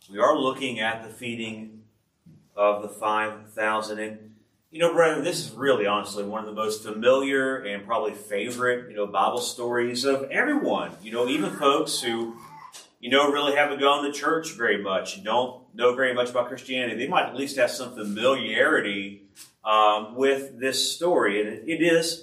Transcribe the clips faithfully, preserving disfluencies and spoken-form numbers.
We are looking at the feeding of the five thousand. And, you know, brethren, this is really, honestly, one of the most familiar and probably favorite, you know, Bible stories of everyone. You know, even folks who, you know, really haven't gone to church very much and don't know very much about Christianity. They might at least have some familiarity um, with this story. And it, it is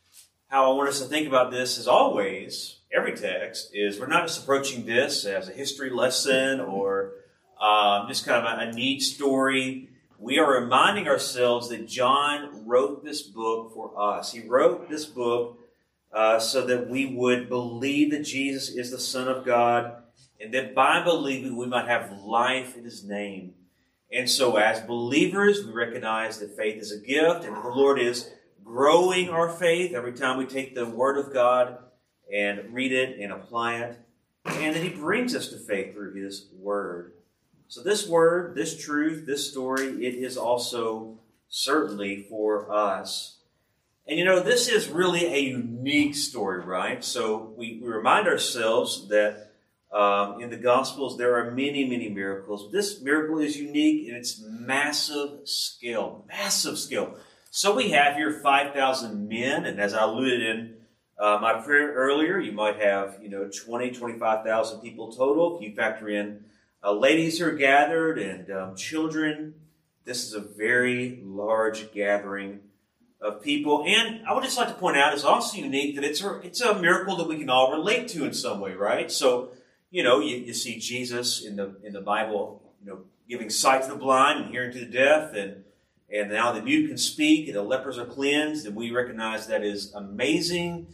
how I want us to think about this, as always, every text, is we're not just approaching this as a history lesson or um, just kind of a, a neat story. We are reminding ourselves that John wrote this book for us. He wrote this book uh, so that we would believe that Jesus is the Son of God, and that by believing we might have life in His name. And so as believers, we recognize that faith is a gift, and that the Lord is growing our faith every time we take the Word of God and read it and apply it, and that He brings us to faith through His Word. So this Word, this truth, this story, it is also certainly for us. And you know, this is really a unique story, right? So we, we remind ourselves that um, in the Gospels there are many, many miracles. This miracle is unique in its massive scale, massive scale. So we have here five thousand men, and as I alluded in uh, my prayer earlier, you might have, you know, twenty, twenty-five thousand people total. If you factor in uh, ladies who are gathered and um, children, this is a very large gathering of people. And I would just like to point out, it's also unique that it's a, it's a miracle that we can all relate to in some way, right? So, you know, you, you see Jesus in the in the Bible, you know, giving sight to the blind and hearing to the deaf, and And now the mute can speak, and the lepers are cleansed, and we recognize that is amazing,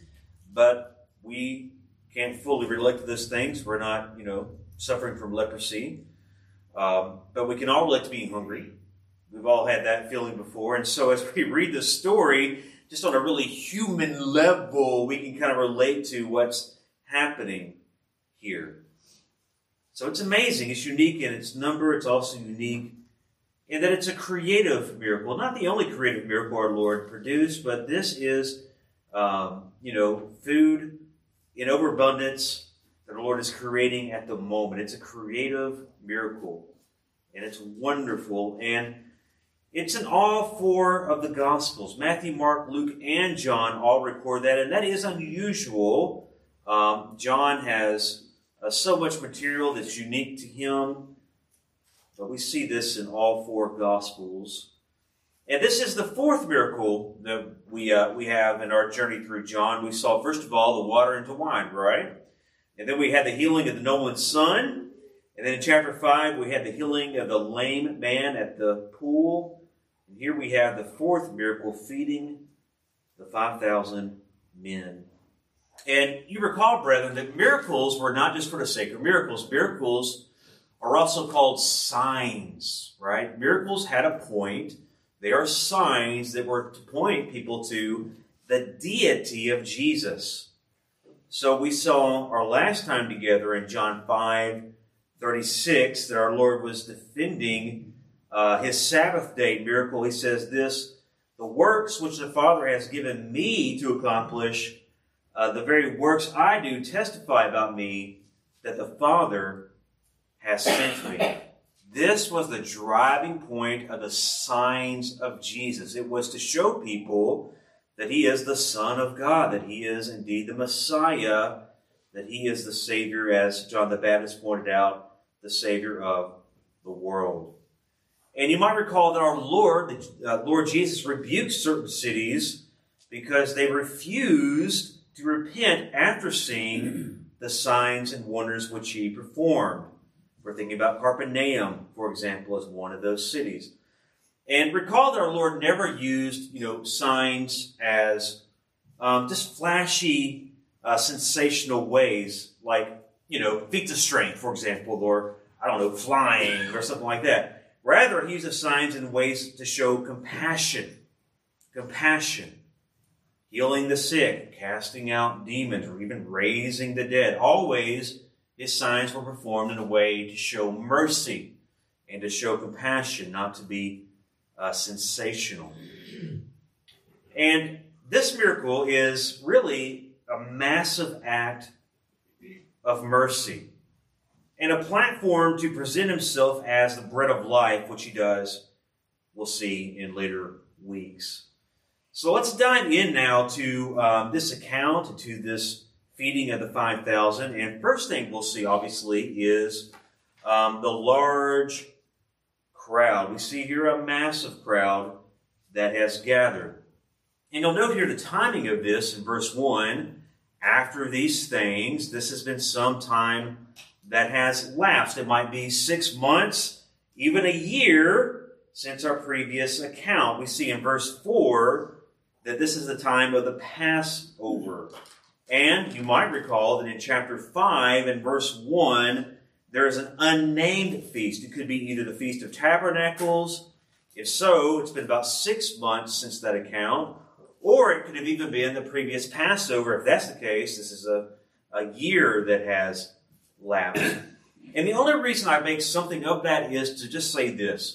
but we can't fully relate to those things. We're not, you know, suffering from leprosy. Um, but we can all relate to being hungry. We've all had that feeling before. And so as we read the story, just on a really human level, we can kind of relate to what's happening here. So it's amazing. It's unique in its number. It's also unique and that it's a creative miracle. Not the only creative miracle our Lord produced, but this is, um, you know, food in overabundance that the Lord is creating at the moment. It's a creative miracle, and it's wonderful. And it's in all four of the Gospels. Matthew, Mark, Luke, and John all record that, and that is unusual. Um, John has uh, so much material that's unique to him. But we see this in all four Gospels. And this is the fourth miracle that we uh, we have in our journey through John. We saw, first of all, the water into wine, right? And then we had the healing of the nobleman's son. And then in chapter five, we had the healing of the lame man at the pool. And here we have the fourth miracle, feeding the five thousand men. And you recall, brethren, that miracles were not just for the sake of miracles. Miracles are also called signs, right? Miracles had a point. They are signs that were to point people to the deity of Jesus. So we saw our last time together in John five thirty-six that our Lord was defending uh, His Sabbath day miracle. He says this, "The works which the Father has given me to accomplish, uh, the very works I do testify about me, that the Father has sent me." This was the driving point of the signs of Jesus. It was to show people that He is the Son of God, that He is indeed the Messiah, that He is the Savior, as John the Baptist pointed out, the Savior of the world. And you might recall that our Lord, uh, Lord Jesus, rebuked certain cities because they refused to repent after seeing the signs and wonders which He performed. We're thinking about Capernaum, for example, as one of those cities. And recall that our Lord never used, you know, signs as um, just flashy, uh, sensational ways, like, you know, feats of strength, for example, or, I don't know, flying or something like that. Rather, He uses signs in ways to show compassion. Compassion. Healing the sick, casting out demons, or even raising the dead. Always, His signs were performed in a way to show mercy and to show compassion, not to be uh, sensational. And this miracle is really a massive act of mercy. and a platform to present himself as the bread of life, which he does, we'll see in later weeks. So let's dive in now to um, this account, to this feeding of the five thousand. And first thing we'll see, obviously, is um, the large crowd. We see here a massive crowd that has gathered. And you'll note here the timing of this in verse one. After these things, this has been some time that has lapsed. It might be six months, even a year since our previous account. We see in verse four that this is the time of the Passover. And you might recall that in chapter five and verse one, there is an unnamed feast. It could be either the Feast of Tabernacles. If so, it's been about six months since that account. Or it could have even been the previous Passover. If that's the case, this is a, a year that has lapsed. And the only reason I make something of that is to just say this.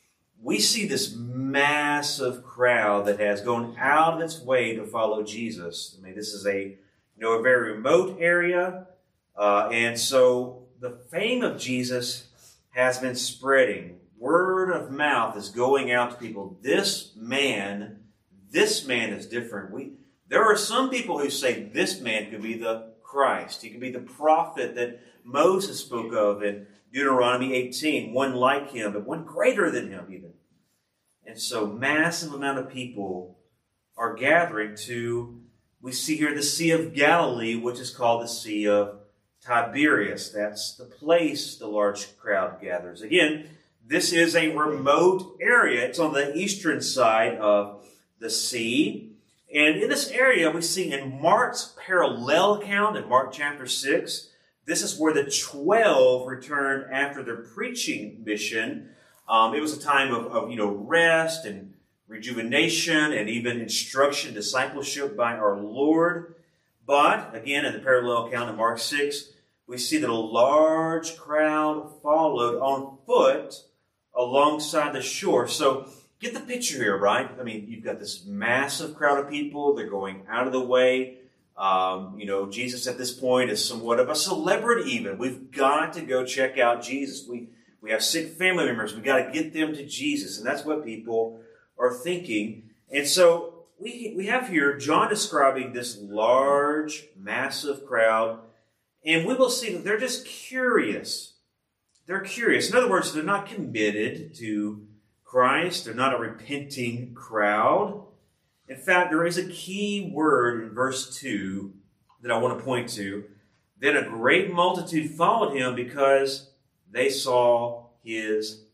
We see this massive crowd that has gone out of its way to follow Jesus. I mean, this is a, you know, a very remote area. Uh, and so the fame of Jesus has been spreading. Word of mouth is going out to people. This man, this man is different. We, there are some people who say this man could be the Christ. He could be the prophet that Moses spoke of in Deuteronomy eighteen, one like him, but one greater than him even. And so massive amount of people are gathering to, we see here the Sea of Galilee, which is called the Sea of Tiberias. That's the place the large crowd gathers. Again, this is a remote area. It's on the eastern side of the sea. And in this area, we see in Mark's parallel account, in Mark chapter six, this is where the twelve returned after their preaching mission. Um, it was a time of, of, you know, rest and rejuvenation and even instruction, discipleship by our Lord. But, again, in the parallel account in Mark six, we see that a large crowd followed on foot alongside the shore. So, get the picture here, right? I mean, you've got this massive crowd of people. They're going out of the way. Um, you know, Jesus at this point is somewhat of a celebrity even. We've got to go check out Jesus. We we have sick family members. We've got to get them to Jesus. And that's what people are thinking. And so we we have here John describing this large, massive crowd. And we will see that they're just curious. They're curious. In other words, they're not committed to Christ. They're not a repenting crowd. In fact, there is a key word in verse two that I want to point to. Then a great multitude followed him because they saw his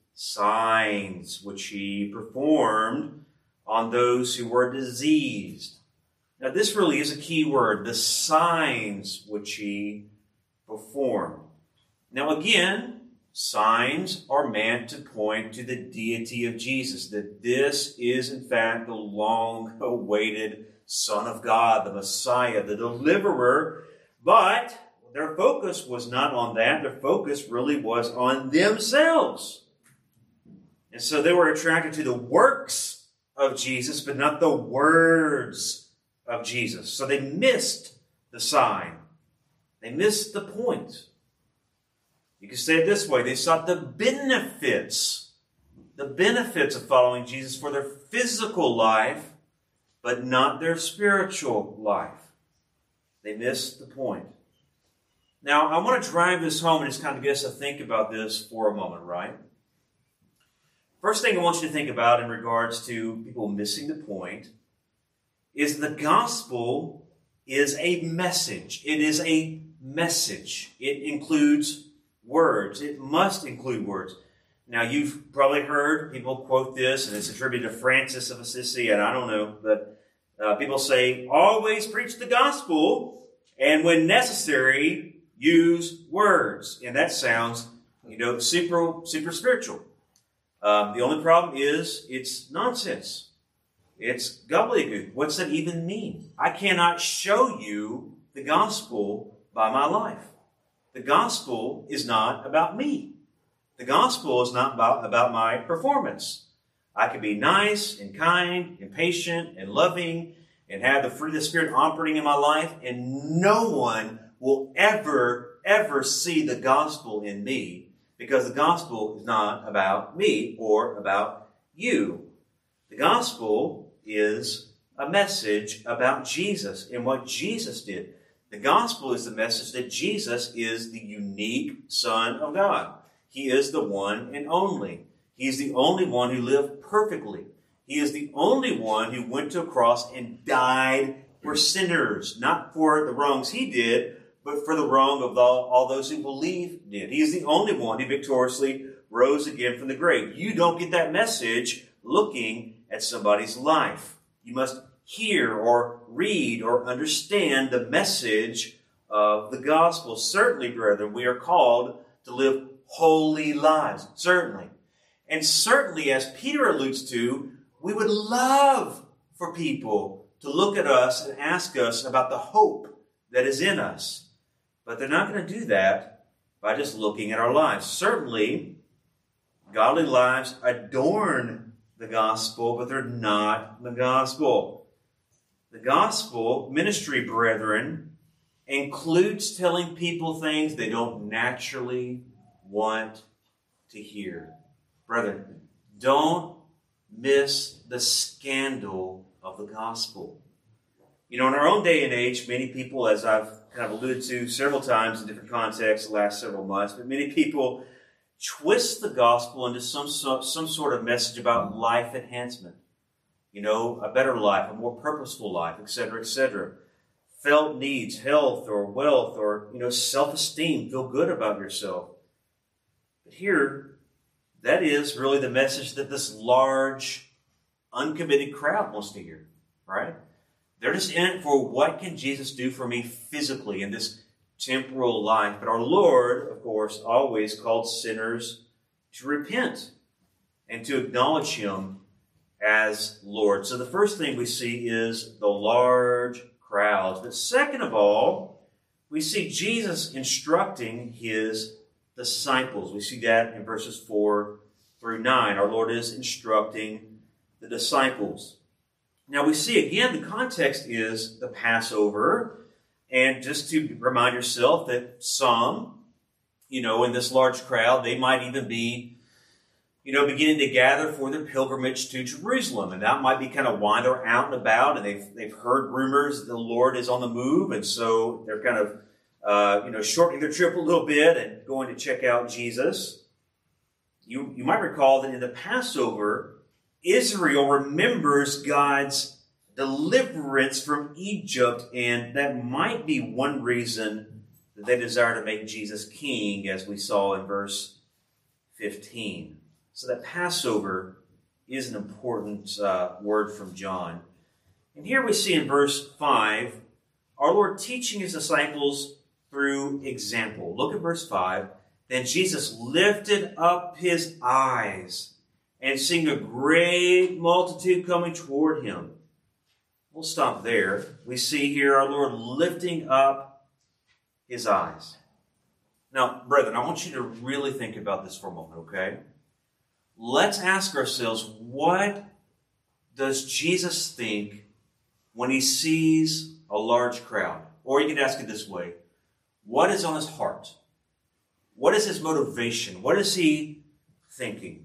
signs, which he performed on those who were diseased. Now, this really is a key word, the signs which he performed. Now, again, signs are meant to point to the deity of Jesus, that this is, in fact, the long-awaited Son of God, the Messiah, the deliverer. But their focus was not on that. Their focus really was on themselves. And so they were attracted to the works of Jesus, but not the words of Jesus. So they missed the sign. They missed the point. You can say it this way. They sought the benefits, the benefits of following Jesus for their physical life, but not their spiritual life. They missed the point. Now, I want to drive this home and just kind of get us to think about this for a moment, right? First thing I want you to think about in regards to people missing the point is the gospel is a message. It is a message. It includes words. It must include words. Now, you've probably heard people quote this, and it's attributed to Francis of Assisi, and I don't know, but uh, people say, always preach the gospel, and when necessary, use words. And that sounds, you know, super, super spiritual. Um, the only problem is it's nonsense. It's gobbledygook. What's that even mean? I cannot show you the gospel by my life. The gospel is not about me. The gospel is not about, about my performance. I can be nice and kind and patient and loving and have the fruit of the Spirit operating in my life, and no one will ever, ever see the gospel in me, because the gospel is not about me or about you. The gospel is a message about Jesus and what Jesus did. The gospel is the message that Jesus is the unique Son of God. He is the one and only. He is the only one who lived perfectly. He is the only one who went to a cross and died for sinners, not for the wrongs he did, but for the wrong of all, all those who believe did. He is the only one who victoriously rose again from the grave. You don't get that message looking at somebody's life. You must hear or read or understand the message of the gospel. Certainly, brethren, we are called to live holy lives. Certainly. And certainly, as Peter alludes to, we would love for people to look at us and ask us about the hope that is in us. But they're not going to do that by just looking at our lives. Certainly, godly lives adorn the gospel, but they're not the gospel. The gospel ministry, brethren, includes telling people things they don't naturally want to hear. Brethren, don't miss the scandal of the gospel. You know, in our own day and age, many people, as I've kind of alluded to several times in different contexts the last several months, but many people twist the gospel into some, some sort of message about life enhancement. You know, a better life, a more purposeful life, et cetera, et cetera. Felt needs, health or wealth or, you know, self-esteem, feel good about yourself. But here, that is really the message that this large, uncommitted crowd wants to hear, right? They're just in it for what can Jesus do for me physically in this temporal life. But our Lord, of course, always called sinners to repent and to acknowledge Him as Lord. So the first thing we see is the large crowds. But second of all, we see Jesus instructing His disciples. We see that in verses four through nine. Our Lord is instructing the disciples. Now we see again the context is the Passover. And just to remind yourself that some, you know, in this large crowd, they might even be, you know, beginning to gather for their pilgrimage to Jerusalem. And that might be kind of why they're out and about, and they've they've heard rumors that the Lord is on the move, and so they're kind of, uh, you know, shortening their trip a little bit and going to check out Jesus. You, you might recall that in the Passover, Israel remembers God's deliverance from Egypt, and that might be one reason that they desire to make Jesus king, as we saw in verse fifteen. So that Passover is an important uh, word from John. And here we see in verse five, our Lord teaching His disciples through example. Look at verse five. Then Jesus lifted up His eyes, and seeing a great multitude coming toward Him. We'll stop there. We see here our Lord lifting up His eyes. Now, brethren, I want you to really think about this for a moment, okay? Let's ask ourselves, what does Jesus think when He sees a large crowd? Or you can ask it this way, what is on His heart? What is His motivation? What is He thinking?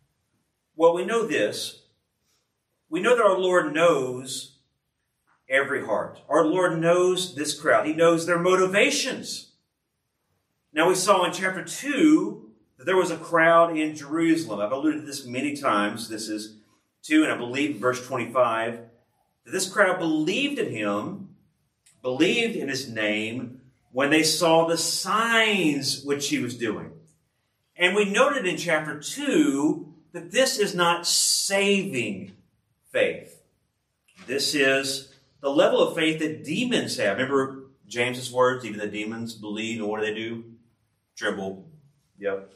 Well, we know this. We know that our Lord knows every heart. Our Lord knows this crowd. He knows their motivations. Now, we saw in chapter two that there was a crowd in Jerusalem. I've alluded to this many times. This is two, and I believe verse twenty-five, that this crowd believed in Him, believed in His name, when they saw the signs which He was doing. And we noted in chapter two that this is not saving faith. This is the level of faith that demons have. Remember James's words, even the demons believe, and what do they do? Tremble. Yep.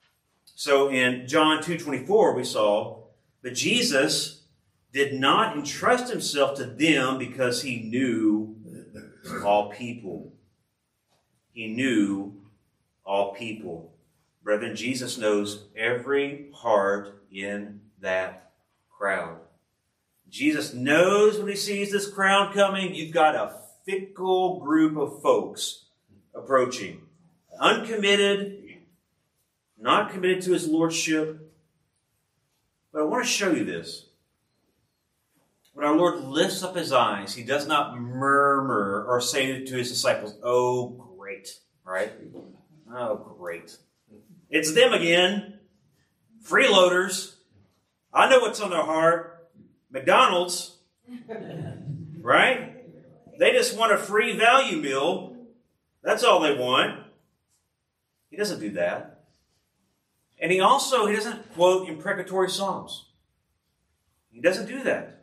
So in John two twenty-four, we saw that Jesus did not entrust Himself to them because He knew all people. He knew all people. Brethren, Jesus knows every heart in that crowd. Jesus knows when He sees this crowd coming, you've got a fickle group of folks approaching. uncommitted, not committed to his lordship. But I want to show you this. When our Lord lifts up his eyes, he does not murmur or say to his disciples, "Oh, great," right? Oh, great. It's them again. Freeloaders. I know what's on their heart. McDonald's. Right? They just want a free value meal. That's all they want. He doesn't do that. And he also, he doesn't quote imprecatory psalms. He doesn't do that.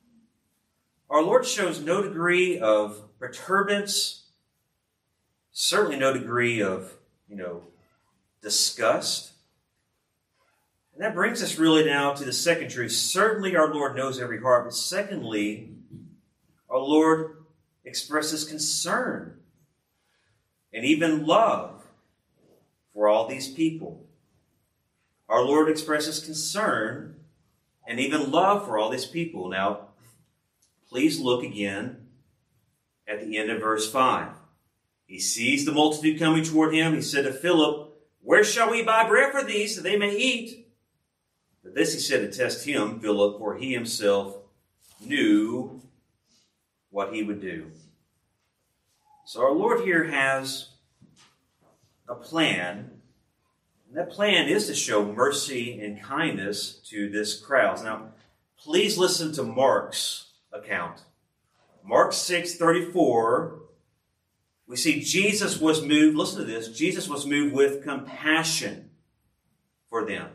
Our Lord shows no degree of perturbance, certainly no degree of, you know, disgust. And that brings us really now to the second truth. Certainly our Lord knows every heart, but secondly, our Lord expresses concern and even love for all these people. Our Lord expresses concern and even love for all these people. Now, please look again at the end of verse five. He sees the multitude coming toward him. He said to Philip, "Where shall we buy bread for these, that they may eat?" But this he said to test him, Philip, for he himself knew what he would do. So our Lord here has a plan. And that plan is to show mercy and kindness to this crowd. Now, please listen to Mark's account. Mark six thirty-four, we see Jesus was moved, listen to this, Jesus was moved with compassion for them.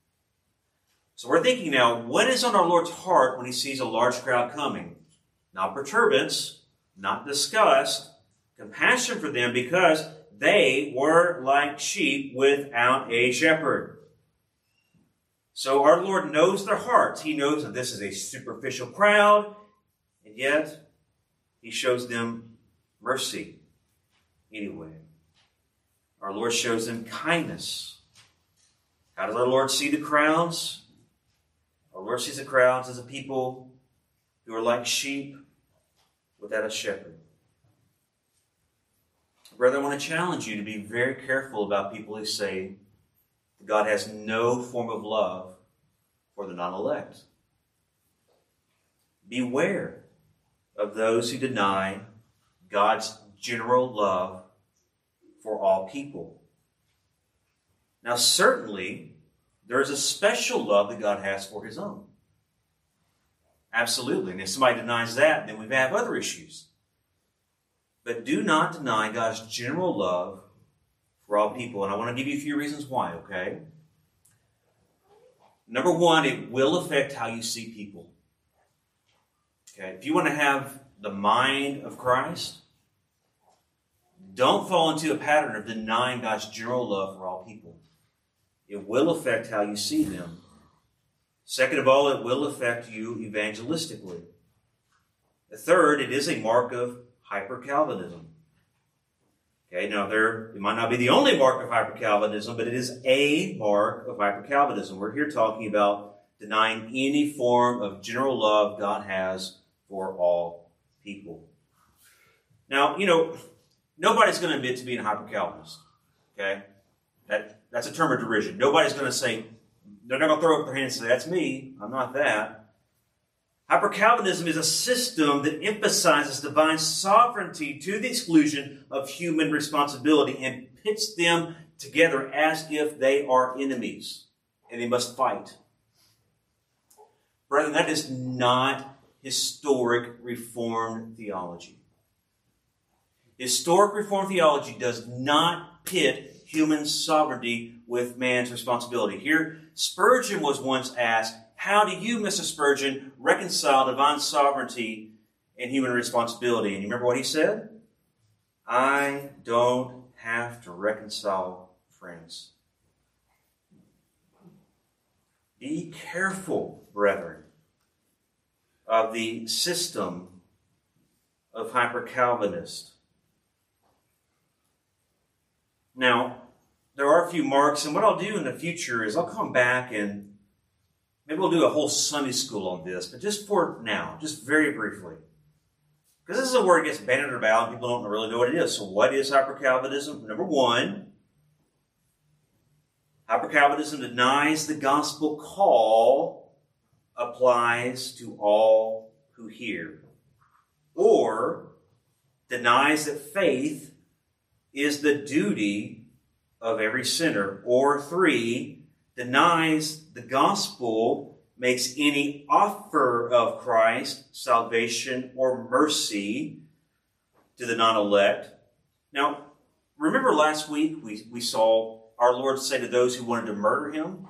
So we're thinking now, what is on our Lord's heart when he sees a large crowd coming? Not perturbance, not disgust, compassion for them because they were like sheep without a shepherd. So our Lord knows their hearts. He knows that this is a superficial crowd, and yet he shows them mercy anyway. Our Lord shows them kindness. How does our Lord see the crowds? Our Lord sees the crowds as a people who are like sheep without a shepherd. Brother, I want to challenge you to be very careful about people who say that God has no form of love for the non-elect. Beware of those who deny God's general love for all people. Now, certainly, there is a special love that God has for his own. Absolutely. And if somebody denies that, then we have other issues. But do not deny God's general love for all people. And I want to give you a few reasons why, okay? Number one, it will affect how you see people. Okay? If you want to have the mind of Christ, don't fall into a pattern of denying God's general love for all people. It will affect how you see them. Second of all, it will affect you evangelistically. The third, it is a mark of hyper-Calvinism. Okay, now there, it might not be the only mark of hyper-Calvinism, but it is a mark of hyper-Calvinism. We're here talking about denying any form of general love God has for all people. Now, you know, nobody's going to admit to being a hyper-Calvinist. Okay? That, that's a term of derision. Nobody's going to say, they're not going to throw up their hands and say, that's me. I'm not that. Hyper-Calvinism is a system that emphasizes divine sovereignty to the exclusion of human responsibility and pits them together as if they are enemies and they must fight. Brethren, that is not historic Reformed theology. Historic Reformed theology does not pit human sovereignty with man's responsibility. Here, Spurgeon was once asked, how do you, Mister Spurgeon, reconcile divine sovereignty and human responsibility? And you remember what he said? I don't have to reconcile, friends. Be careful, brethren, of the system of hyper-Calvinist. Now, there are a few marks, and what I'll do in the future is I'll come back and maybe we'll do a whole Sunday school on this, but just for now, just very briefly. Because this is a word that gets bandied about, and people don't really know what it is. So what is hyper-Calvinism? Number one, Hyper-Calvinism denies the gospel call applies to all who hear, or denies that faith is the duty of every sinner, or three, denies the gospel makes any offer of Christ, salvation, or mercy to the non-elect. Now, remember last week we, we saw our Lord say to those who wanted to murder him,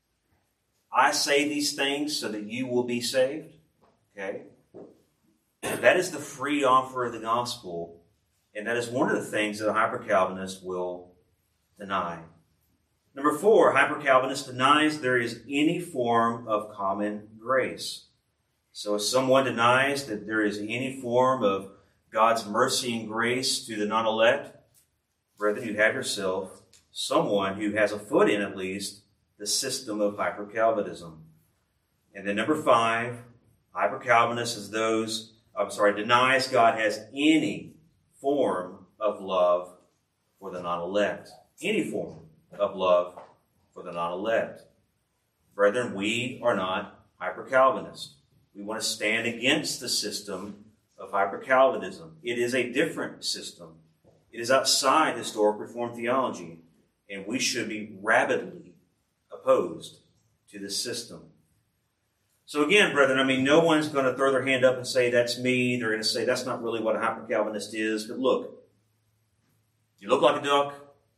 I say these things so that you will be saved. Okay? That is the free offer of the gospel, and that is one of the things that a hyper-Calvinist will deny. Number four, hyper-Calvinist denies there is any form of common grace. So if someone denies that there is any form of God's mercy and grace to the non-elect, brethren, you have yourself someone who has a foot in, at least, the system of hyper-Calvinism. And then number five, hyper-Calvinist is those, I'm sorry, denies God has any form of love for the non-elect. Any form of love for the non-elect. Brethren, we are not hyper-Calvinist. We want to stand against the system of hyper-Calvinism. It is a different system. It is outside historic Reformed theology, and we should be rabidly opposed to this system. So again, brethren, I mean, no one's going to throw their hand up and say, that's me. They're going to say, that's not really what a hyper-Calvinist is. But look, you look like a duck.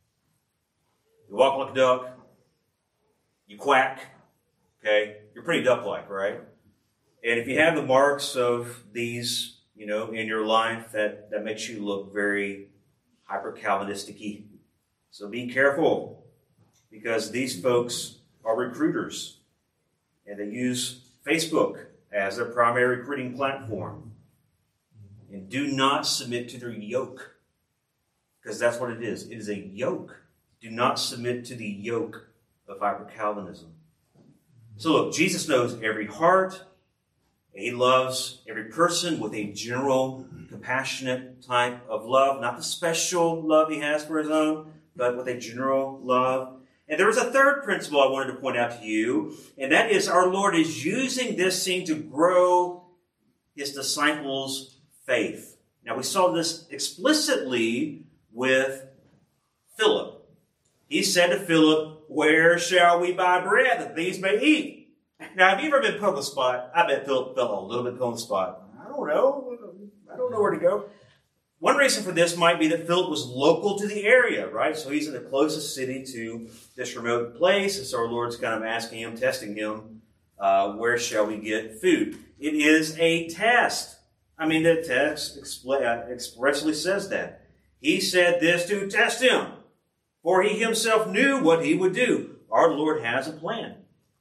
You walk like a duck. You quack. Okay? You're pretty duck-like, right? And if you have the marks of these, you know, in your life, that, that makes you look very hyper-Calvinistic-y. So be careful, because these folks are recruiters, and they use Facebook as their primary recruiting platform. And do not submit to their yoke, because that's what it is. It is a yoke. Do not submit to the yoke of hyper-Calvinism. So look, Jesus knows every heart. He loves every person with a general, compassionate type of love. Not the special love he has for his own, but with a general love. And there was a third principle I wanted to point out to you, and that is our Lord is using this scene to grow his disciples' faith. Now, we saw this explicitly with Philip. He said to Philip, where shall we buy bread that these may eat? Now, have you ever been put on the spot? I bet Philip felt a little bit put on the spot. I don't know. I don't know where to go. One reason for this might be that Philip was local to the area, right? So he's in the closest city to this remote place. And so our Lord's kind of asking him, testing him, uh, where shall we get food? It is a test. I mean, the text expl- expressly says that. He said this to test him, for he himself knew what he would do. Our Lord has a plan.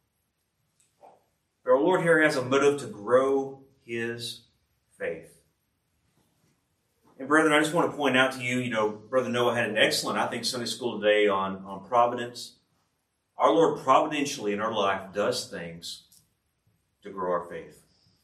Our Lord here has a motive to grow his faith. And brethren, I just want to point out to you, you know, Brother Noah had an excellent, I think, Sunday school today on, on providence. Our Lord providentially in our life does things to grow our faith.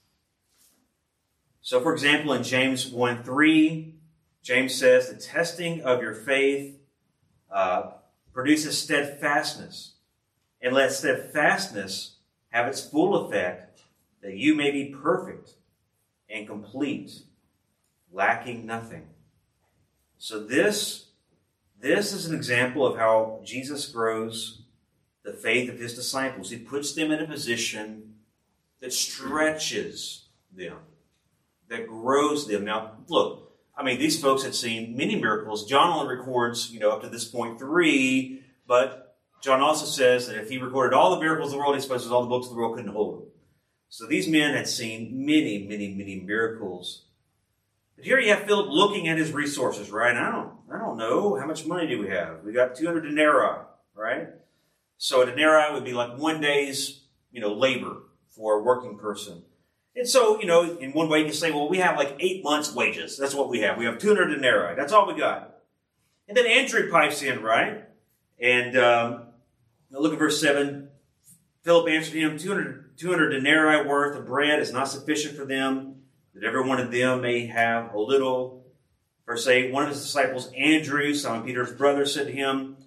So, for example, in James one three, James says, the testing of your faith uh, produces steadfastness. And let steadfastness have its full effect, that you may be perfect and complete, lacking nothing. So this, this is an example of how Jesus grows the faith of his disciples. He puts them in a position that stretches them, that grows them. Now, look, I mean, these folks had seen many miracles. John only records, you know, up to this point, three, but John also says that if he recorded all the miracles of the world, he supposes all the books of the world couldn't hold them. So these men had seen many, many, many miracles. But here you have Philip looking at his resources, right? I don't, I don't know. How much money do we have? We got two hundred denarii, right? So a denarii would be like one day's, you know, labor for a working person. And so, you know, in one way you can say, well, we have like eight months' wages. That's what we have. We have two hundred denarii. That's all we got. And then Andrew pipes in, right? And um, look at verse seven. Philip answered him, two hundred, two hundred denarii worth of bread is not sufficient for them, that every one of them may have a little. Verse eight, one of his disciples, Andrew, Simon Peter's brother, said to him,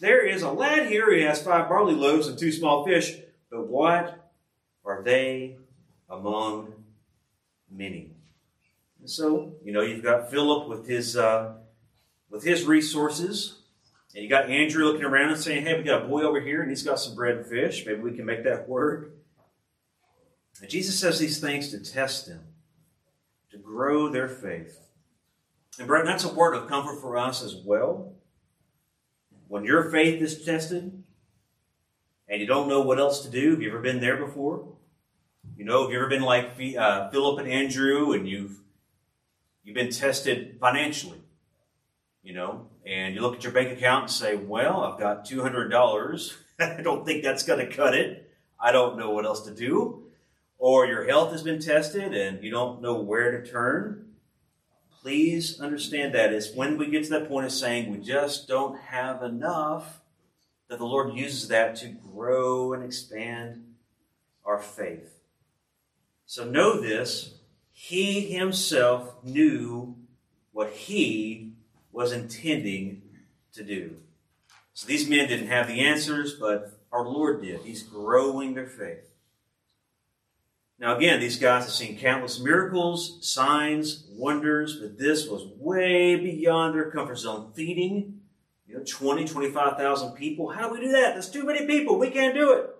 there is a lad here who has five barley loaves and two small fish, but what are they among many? And so, you know, you've got Philip with his uh, with his resources, and you got Andrew looking around and saying, hey, we got a boy over here, and he's got some bread and fish. Maybe we can make that work. And Jesus says these things to test them, to grow their faith. And Brett, that's a word of comfort for us as well. When your faith is tested and you don't know what else to do, have you ever been there before? You know, have you ever been like uh, Philip and Andrew, and you've you've been tested financially, you know, and you look at your bank account and say, well, I've got two hundred dollars. I don't think that's going to cut it. I don't know what else to do. Or your health has been tested and you don't know where to turn. Please understand that it's when we get to that point of saying we just don't have enough that the Lord uses that to grow and expand our faith. So know this, He Himself knew what He was intending to do. So these men didn't have the answers, but our Lord did. He's growing their faith. Now again, these guys have seen countless miracles, signs, wonders, but this was way beyond their comfort zone. Feeding, you know, twenty, twenty-five thousand people. How do we do that? There's too many people. We can't do it.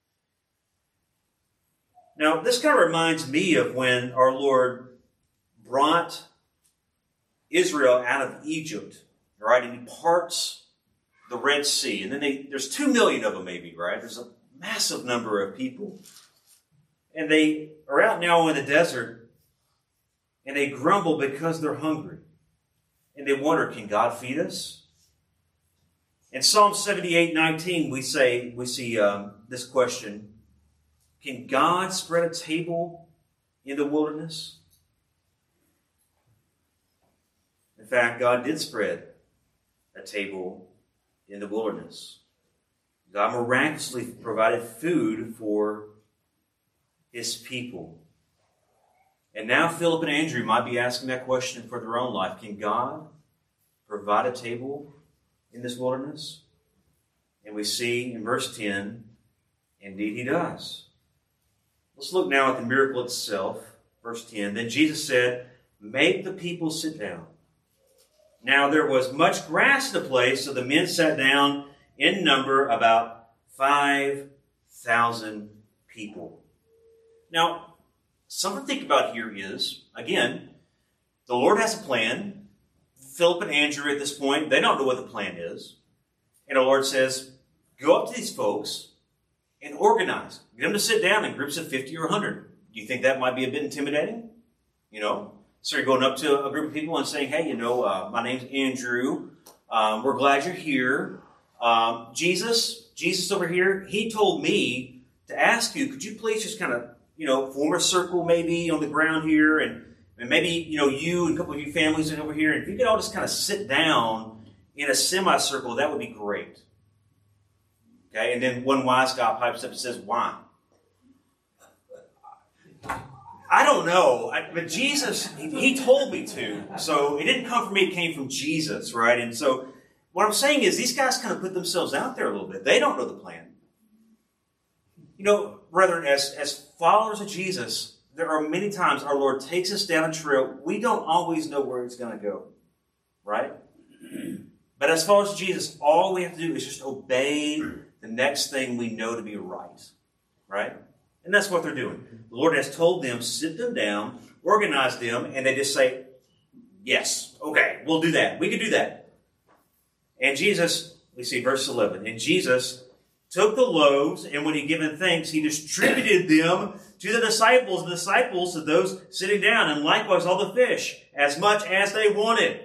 Now, this kind of reminds me of when our Lord brought Israel out of Egypt, right? And He parts the Red Sea. And then they, there's two million of them maybe, right? There's a massive number of people. And they are out now in the desert, and they grumble because they're hungry. And they wonder, can God feed us? In Psalm seventy-eight nineteen, we say we see um, this question: can God spread a table in the wilderness? In fact, God did spread a table in the wilderness. God miraculously provided food for His people. And now Philip and Andrew might be asking that question for their own life. Can God provide a table in this wilderness? And we see in verse ten, indeed He does. Let's look now at the miracle itself. Verse ten, then Jesus said, make the people sit down. Now there was much grass in the place, so the men sat down in number about five thousand people. Now, something to think about here is, again, the Lord has a plan. Philip and Andrew at this point, they don't know what the plan is. And the Lord says, go up to these folks and organize. Get them to sit down in groups of fifty or one hundred. Do you think that might be a bit intimidating? You know, so you're going up to a group of people and saying, hey, you know, uh, my name's Andrew. Um, we're glad you're here. Um, Jesus, Jesus over here, He told me to ask you, could you please just kind of, you know, form a circle maybe on the ground here, and, and maybe, you know, you and a couple of you families over here, and if you could all just kind of sit down in a semicircle, that would be great. Okay, and then one wise guy pipes up and says, why? I don't know, I, but Jesus, he, he told me to, so it didn't come from me, it came from Jesus, right? And so what I'm saying is these guys kind of put themselves out there a little bit. They don't know the plan. You know, brethren, as, as followers of Jesus, there are many times our Lord takes us down a trail. We don't always know where He's going to go, right? But as followers of Jesus, all we have to do is just obey the next thing we know to be right, right? And that's what they're doing. The Lord has told them, sit them down, organize them, and they just say, yes, okay, we'll do that. We can do that. And Jesus, we see verse eleven, and Jesus took the loaves, and when He given thanks, He distributed them to the disciples, the disciples to those sitting down, and likewise all the fish, as much as they wanted.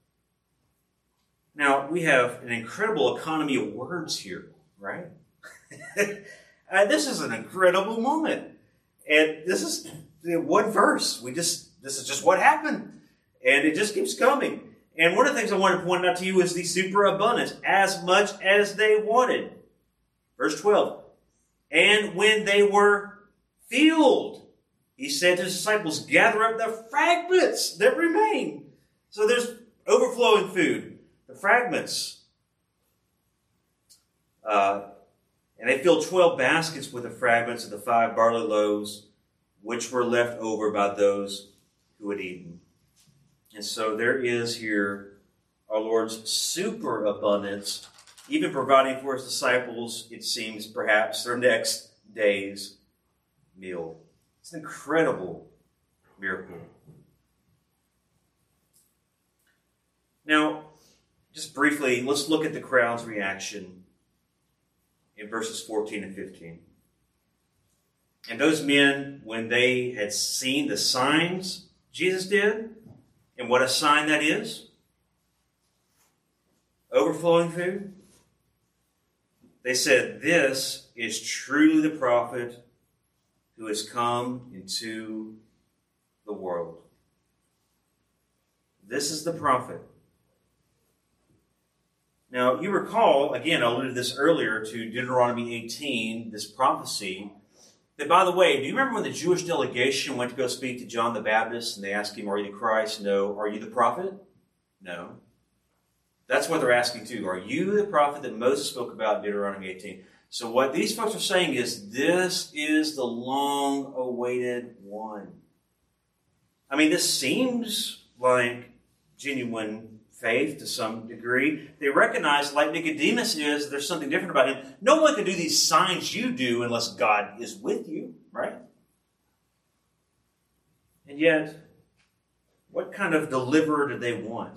Now, we have an incredible economy of words here, right? uh, this is an incredible moment. And this is one verse. We just, this is just what happened. And it just keeps coming. And one of the things I want to point out to you is the superabundance, as much as they wanted. Verse twelve, and when they were filled, He said to His disciples, gather up the fragments that remain. So there's overflowing food, the fragments. Uh, and they filled twelve baskets with the fragments of the five barley loaves, which were left over by those who had eaten. And so there is here our Lord's superabundance, even providing for his disciples, it seems, perhaps their next day's meal. It's an incredible miracle. Now, just briefly, let's look at the crowd's reaction in verses fourteen and fifteen. And those men, when they had seen the signs Jesus did, and what a sign that is, overflowing food, they said, "This is truly the prophet who has come into the world." This is the prophet. Now, you recall, again, I alluded to this earlier, to Deuteronomy eighteen, this prophecy, that, by the way, do you remember when the Jewish delegation went to go speak to John the Baptist, and they asked him, "Are you the Christ?" "No." "Are you the prophet?" "No." That's what they're asking too. Are you the prophet that Moses spoke about in Deuteronomy eighteen? So what these folks are saying is, this is the long-awaited one. I mean, this seems like genuine faith to some degree. They recognize, like Nicodemus is, there's something different about him. No one can do these signs you do unless God is with you, right? And yet, what kind of deliverer did they want?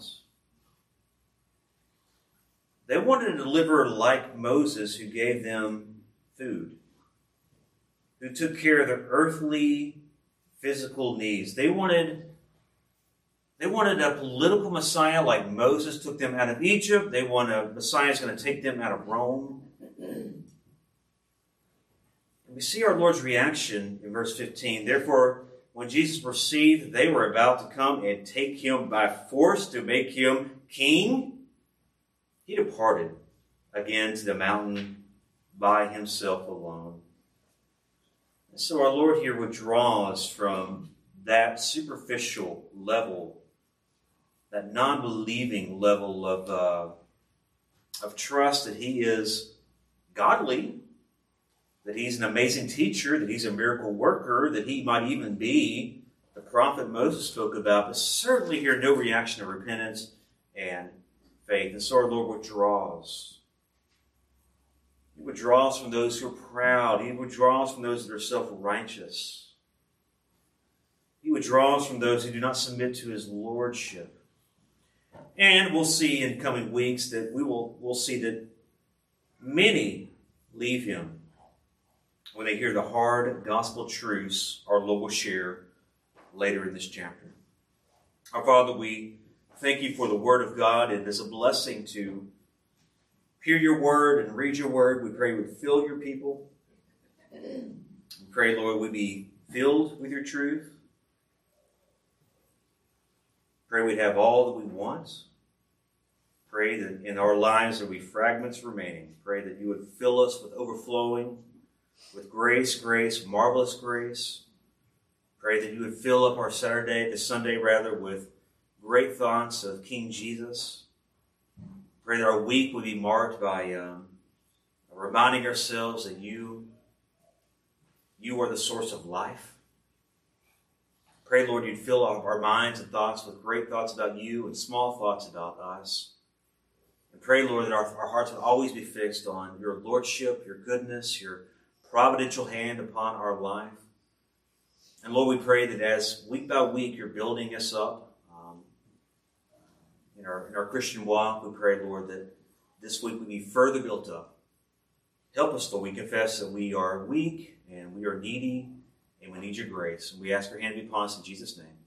They wanted a deliverer like Moses, who gave them food, who took care of their earthly, physical needs. They wanted, they wanted a political Messiah like Moses took them out of Egypt. They want a Messiah who's going to take them out of Rome. And we see our Lord's reaction in verse fifteen. Therefore, when Jesus perceived that they were about to come and take him by force to make him king, he departed again to the mountain by himself alone. And so our Lord here withdraws from that superficial level, that non-believing level of, uh, of trust that he is godly, that he's an amazing teacher, that he's a miracle worker, that he might even be the prophet Moses spoke about, but certainly here no reaction of repentance and faith. And so our Lord withdraws. He withdraws from those who are proud. He withdraws from those that are self-righteous. He withdraws from those who do not submit to his lordship. And we'll see in coming weeks that we will we'll see that many leave him when they hear the hard gospel truths our Lord will share later in this chapter. Our Father, we thank you for the Word of God. It is a blessing to hear your Word and read your Word. We pray you would fill your people. We pray, Lord, we be filled with your truth. Pray we'd have all that we want. Pray that in our lives there be fragments remaining. Pray that you would fill us with overflowing, with grace, grace, marvelous grace. Pray that you would fill up our Saturday, the Sunday rather, with great thoughts of King Jesus. Pray that our week would be marked by um, reminding ourselves that you, you are the source of life. Pray, Lord, you'd fill our minds and thoughts with great thoughts about you and small thoughts about us. And pray, Lord, that our, our hearts would always be fixed on your lordship, your goodness, your providential hand upon our life. And Lord, we pray that as week by week you're building us up, In our, in our Christian walk, we pray, Lord, that this week we be further built up. Help us, Lord. We confess that we are weak and we are needy and we need your grace. And we ask your hand to be upon us in Jesus' name.